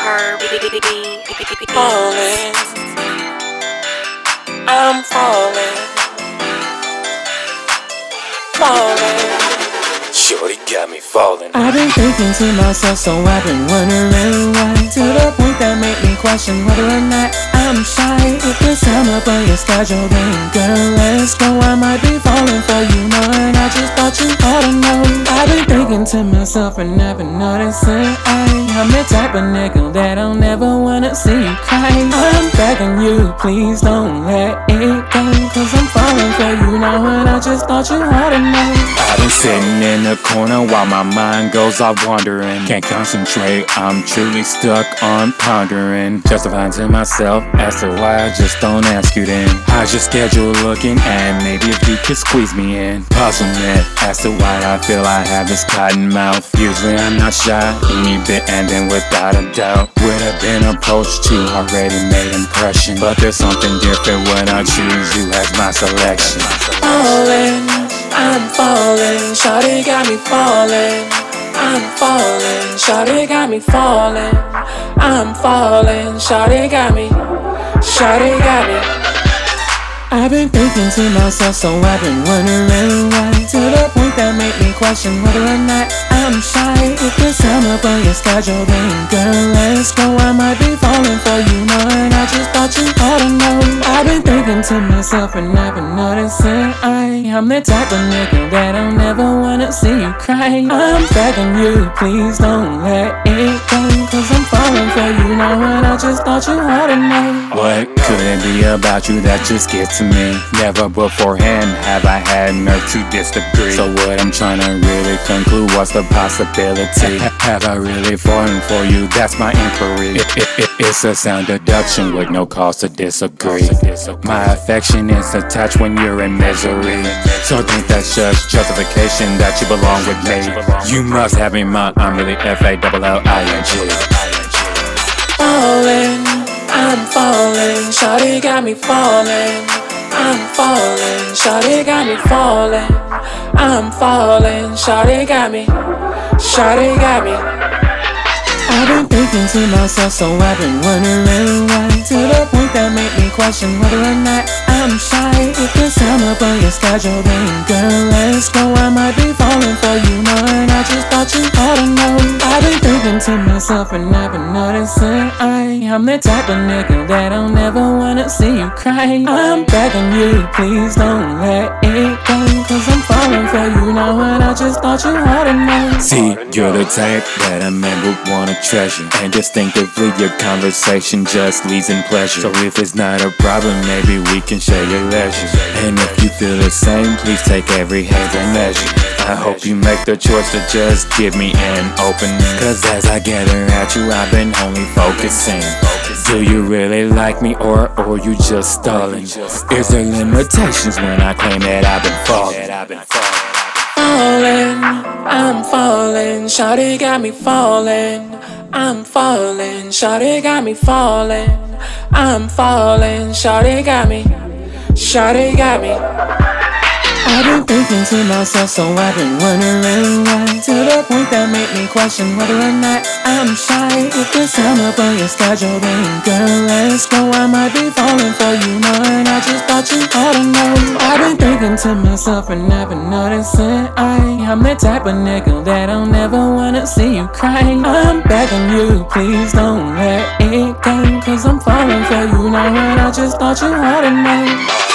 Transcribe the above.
Falling, I'm falling, Shorty got me falling. I've been thinking to myself, so I've been wondering why. To the point that made me question whether or not I'm shy. If this time up on your schedule, then girl, let's go. I might be falling for you more, and I just thought you ought to know. I've been thinking to myself and never noticing I'm the type of nigga that I'll never wanna see you cry. I'm begging you, please don't let it go, cause I'm falling for you now, and I just thought you ought to know. I've been sitting in the corner while my mind goes off wandering. Can't concentrate, I'm truly stuck on pondering. Justifying to myself as to why I just don't ask you then. How's your schedule looking? And maybe if you could squeeze me in. Puzzlement as to why I feel I have this cotton mouth. Usually I'm not shy, any bit and then without a doubt would have been approached to already made impression. But there's something different when I choose you as my selection. falling, I'm falling. Shawty got me falling, I'm falling. Shawty got me falling, I'm falling. Shawty got me, shawty got me. I've been thinking to myself, so I've been wondering why. To the point that made me question whether or not I'm shy. If this time up on your schedule, then girl, let's go. I might be falling for you more, and I just thought you ought to know. I've been thinking to myself and never noticing I'm the type of nigga that I'll never wanna see you cry. I'm begging you, please don't let it go, cause I'm falling for you now, and I just thought you ought to know. What could it be about you that just gets to me? Never beforehand have I had nerve to disagree. So what I'm trying to really conclude, what's the possibility? Have I really fallen for you? That's my inquiry. It's a sound deduction with no cause to disagree. My affection is attached when you're in misery. So think that's just justification that you belong with me. You must have in mind I'm really F-A-L-L-I-N-G. Falling, I'm falling. Shawty got me falling, I'm falling. Shawty got me falling, I'm falling. Shawty got me, shawty got me. I've been thinking to myself, so I've been wondering why. To the point that made me question whether or not I'm shy. If this time up on your schedule, then girl, let's go. I might be falling for you more, and I just thought you ought to know. I've been thinking to myself and never noticing I'm the type of nigga that I'll never wanna see you cry. I'm begging you, please don't let it go, cause I'm falling for you now, and I just thought you ought to know. See, you're the type that a man would wanna treasure, and distinctively your conversation just leads in pleasure. So if it's not a problem, maybe we can share your leisure. And if you feel the same, please take every half measure. I hope you make the choice to just give me an opening, cause as I gather at you, I've been only focusing. Do you really like me, or you just stalling? Is there limitations when I claim that I've been falling? Falling, I'm falling. Shawty got me falling, I'm falling. Shawty got me falling, I'm falling. Shawty got me, shawty got me. I've been thinking to myself, so I've been wondering why. To the point that made me question whether or not I'm shy. If this time up on your schedule, then girl, let's go. I might be falling for you more, and I just thought you ought to know. I've been thinking to myself and never noticing I'm the type of nigga that I'll never wanna see you cry. I'm begging you, please don't let it go, cause I'm falling for you now, and I just thought you ought to know.